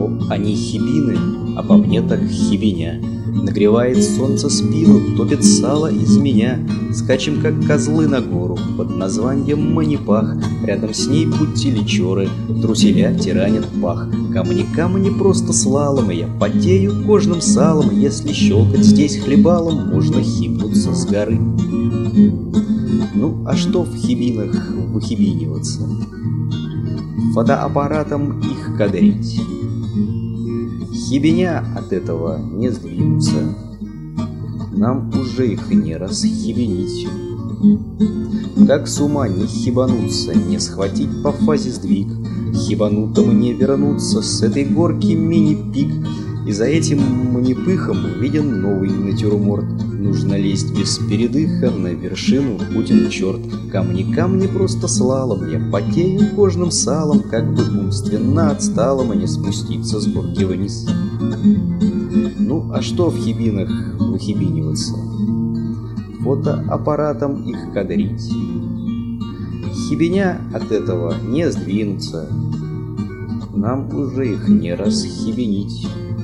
они хибины, а по мне так хибиня. Нагревает солнце спину, топит сало из меня. Скачем, как козлы, на гору под названием Манипах. Рядом с ней путиличоры, труселя тиранят пах. Камни просто слалом, я потею кожным салом. Если щелкать здесь хлебалом, можно хибнуться с горы. Ну, а что в хибинах выхибиниваться? Фотоаппаратом их кадрить. Хибиня от этого не сдвинутся, нам уже их не расхибенить. Как с ума не хибануться, не схватить по фазе сдвиг, хибанутому не вернуться с этой горки мини-пик. И за этим манипыхом виден новый натюрморт. Нужно лезть без передыха, на вершину путем черт. Камни просто слалом, я потею кожным салом, как бы умственно отсталом, а не спуститься с горки вниз. Ну, а что в хибинах выхибиниваться? Фотоаппаратом их кадрить. Хибиня от этого не сдвинутся, нам уже их не расхибенить.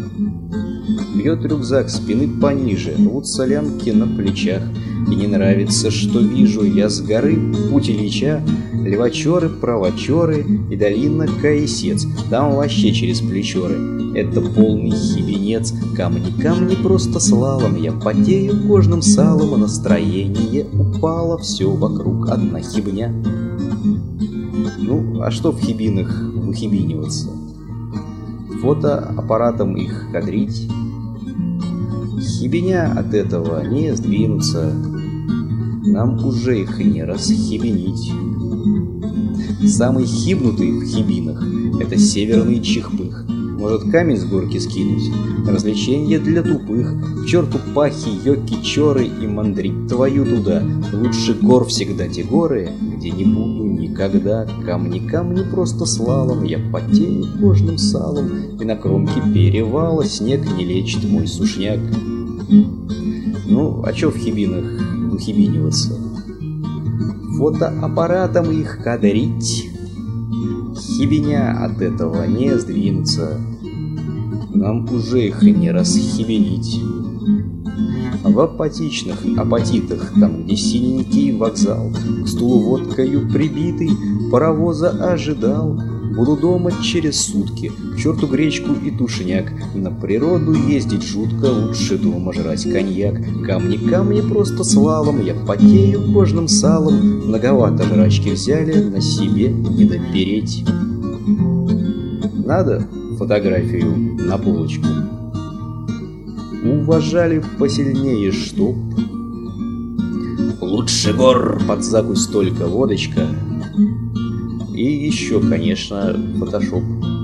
Бьет рюкзак спины пониже, рвутся лямки на плечах. И не нравится, что вижу я с горы путь Ильича. Левачеры, правочеры и долина Каисец. Там вообще через плечоры. Это полный хибинец. Камни просто слалом, я потею кожным салом, а настроение упало, все вокруг одна хибня. Ну, а что в хибинах выхибиниваться? Фотоаппаратом их кадрить. Хибиня от этого не сдвинутся, нам уже их не расхибенить. Самый хибнутый в хибинах — это северный чихпых. Может камень с горки скинуть? Развлеченье для тупых. К черту пахи, йоки, чоры и мандрить твою туда. Лучше гор всегда те горы, где не буду никогда. Камни просто слалом, я потею кожным салом. И на кромке перевала снег не лечит мой сушняк. Ну, а чё в хибинах выхибиниваться? Фотоаппаратом их кадрить. Хибиня от этого не сдвинутся, нам уже их не расхибенить. В апатичных апатитах, там, где синенький вокзал, к стулу водкою прибитый, паровоза ожидал. Буду дома через сутки, к черту гречку и тушняк. На природу ездить жутко, лучше дома жрать коньяк. Камни просто слалом, я потею кожным салом. Многовато жрачки взяли, на себе не допереть. Надо фотографию на полочку. Уважали посильнее, чтоб лучше гор под закусь только водочка. И еще, конечно, фотошоп.